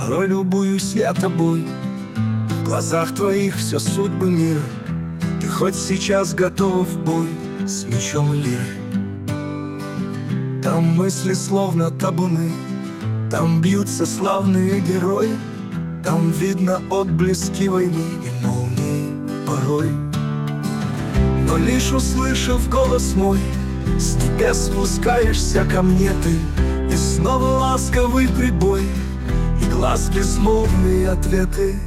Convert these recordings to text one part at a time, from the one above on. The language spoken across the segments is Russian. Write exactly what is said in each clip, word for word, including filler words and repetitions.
Порой любуюсь я тобой, в глазах твоих все судьбы мира. Ты хоть сейчас готов в бой с мечом и лирой. Там мысли словно табуны, там бьются славные герои, там видно отблески войны и молнии порой. Но лишь услышав голос мой, с небес спускаешься ко мне ты, и снова ласковый прибой, и глаз безмолвные ответы.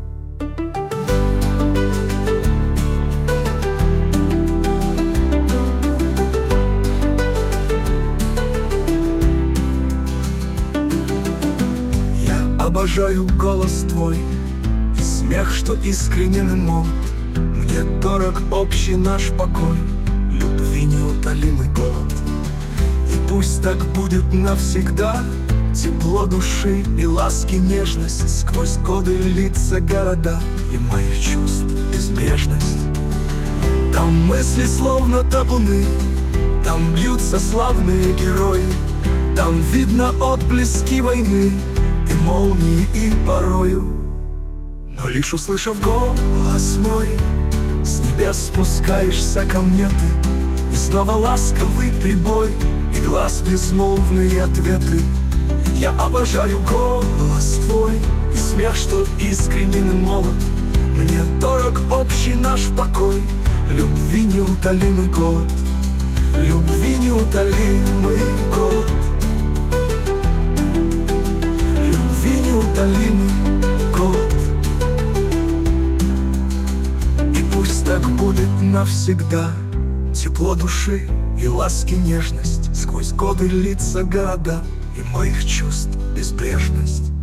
Я обожаю голос твой, и смех, что искренен и мол. Мне дорог общий наш покой, любви неутолимый голод. И пусть так будет навсегда, тепло души и ласки нежность сквозь годы льется города, и моих чувств безбрежность. Там мысли словно табуны, там бьются славные герои, там видно отблески войны и молнии и порою. Но лишь услышав голос мой, с небес спускаешься ко мне ты, и снова ласковый прибой, и глаз безмолвные ответы. Я обожаю голос твой, и смех, что искренен и молод. Мне дорог общий наш покой, любви неутолимый год, любви неутолимый год, любви неутолимый год. И пусть так будет навсегда, тепло души и ласки нежность сквозь годы льется города, и моих чувств безбрежность.